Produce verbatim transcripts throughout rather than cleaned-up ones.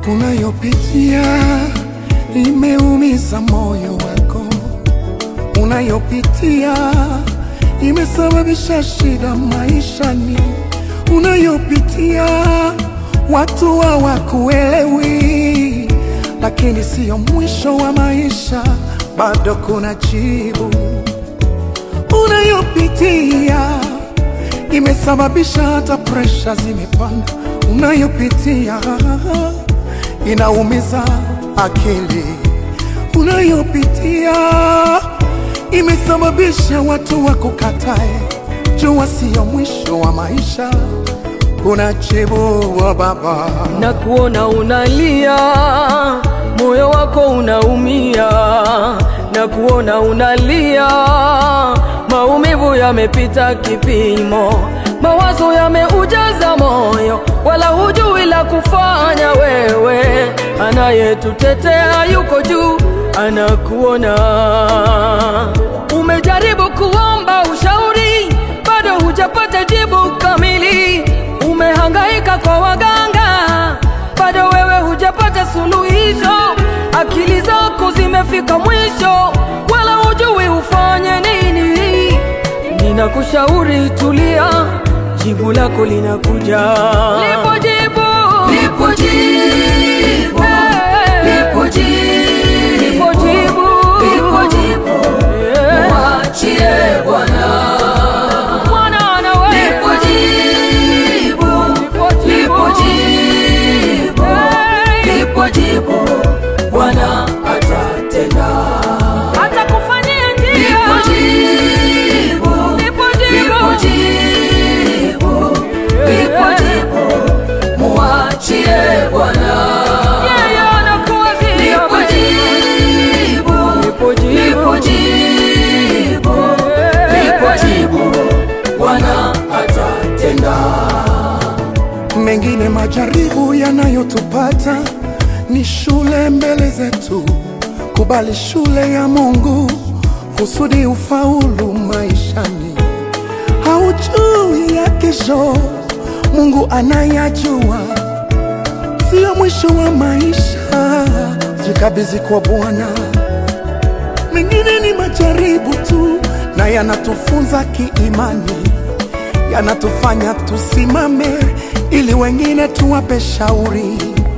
Unayopitia imeumiza moyo wako, unayopitia imesababisha shida maishani, unayopitia watu hawakuelewi, lakini sio mwisho wa maisha, bado kuna jibu. Unayopitia imesababisha hata pressure zimepanda, unayopitia inaumiza akili, unayopitia imesababisha watu wakukatae. Jua sio mwisho wa maisha, kuna jibu wa Baba. Na kuona unalia, moyo wako unaumia, na kuona unalia, maumivu yamepita kipimo, mawazo yameujaza moyo, wala hujui la kufanya wewe. Anayetutetea yuko juu, anakuona. Umejaribu kuomba ushauri, bado hujapata jibu kamili. Umehangaika kwa waganga, bado wewe hujapata suluhisho. Akili zako zimefika mwisho, wala hujui ufanye nini. Ninakushauri tulia, jibu lako linakuja. Lipo jibu, lipo jibu, lipo jibu, lipo jibu, lipo jibu. Mwachie Bwana, Bwana anawe. Lipo jibu, lipo jibu, lipo jibu. Bwana atatenda, atakufanyia njia. Lipo jibu, lipo jibu, lipo jibu. Mwachie Bwana, yeye anakuwazia. Lipo jibu, lipo jibu, lipo jibu. Bwana atatenda. Mengine majaribu yanayotupata ni shule mbele zetu, kubali shule ya Mungu kusudi ufaulu maishani. Haujui ya kesho, Mungu anayajua. Sio mwisho wa maisha, jikabidhi kwa Bwana. Mengine ni majaribu tu, na yanatufunza kiimani, yanatufanya tusimame ili wengine tuwape shauri.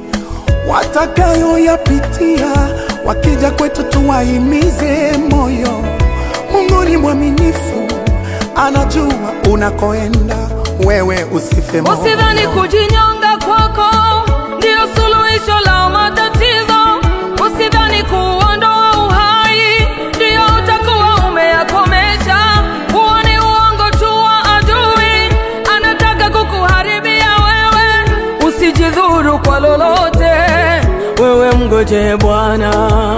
Watakayo yapitia wakija kwetu tuwahimize moyo. Mungu ni mwaminifu, anajua unakoenda, wewe usife moyo. Usidhani kujinyonga kwako ndio suluhisho la matatizo. Usidhani kuondoa uhai ndio utakuwa umeyakomesha. Huo ni uongo tu wa adui, anataka kukuharibia wewe. Usijidhuru kwa lolote, wewe mgoje Bwana.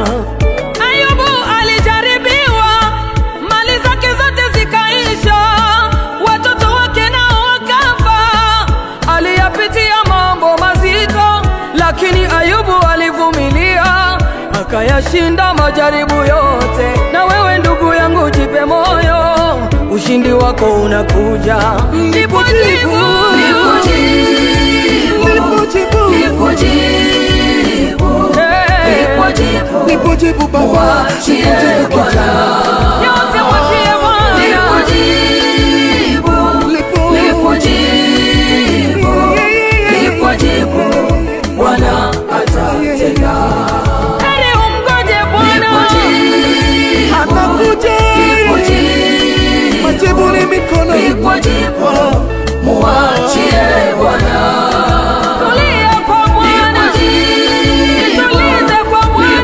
Ayubu alijaribiwa, mali zake zote zikaisha, watoto wake nao wakafa. Aliyapitia mambo mazito, lakini Ayubu alivumilia, akayashinda majaribu yote. Na wewe ndugu yangu, jipe moyo, ushindi wako unakuja. Lipo jibu, lipo jibu, lipo jibu, lipo jibu, lipo jibu, lipo jibu Baba. Mwachie Bwana, yote mwachie Bwana. Lipo jibu, lipo jibu, lipo jibu. Bwana atatenda. Heri umgoje Bwana, Atakuja. lipo jibu, Majibu ni mikono. lipo jibu. Mwachie Bwana, tulia kwa Bwana, tulize kwa Bwana.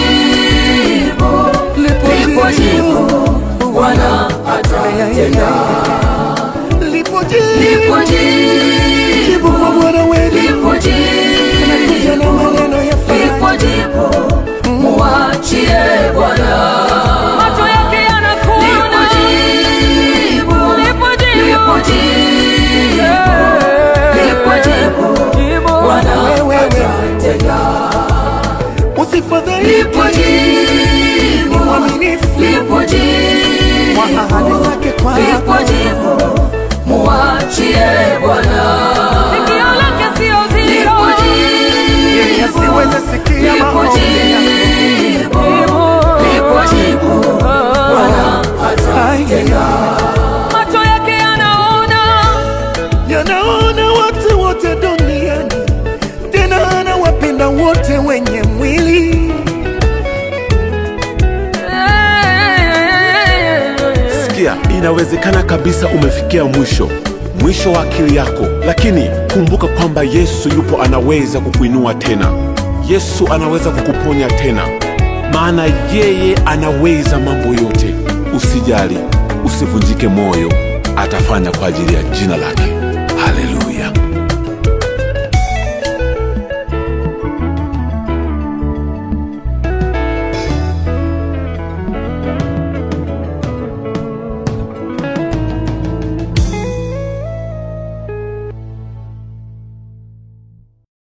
Lipo jibu, Bwana atatenda. Lipo jibu, Lipo jibu kwa Bwana wetu. lipo Anakuja na maneno ya faraja. lipo jibu. Mwachie Bwana, macho yake yanakuona. Lipo jibu, lipo jibu, Bwana atatenda. Usifadhaike, Lipo jibu, ni mwaminifu, lipo jibu, kwa ahadi zake kwako. lipo jibu. Mwachie Bwana, sikio lake sio zito. Lipo jibu, Inawezekana kabisa umefikia mwisho, mwisho wa akili yako, lakini kumbuka kwamba Yesu yupo, anaweza kukuinua tena. Yesu anaweza kukuponya tena, maana yeye anaweza mambo yote. Usijali, usivunjike moyo, atafanya kwa ajili ya jina lake.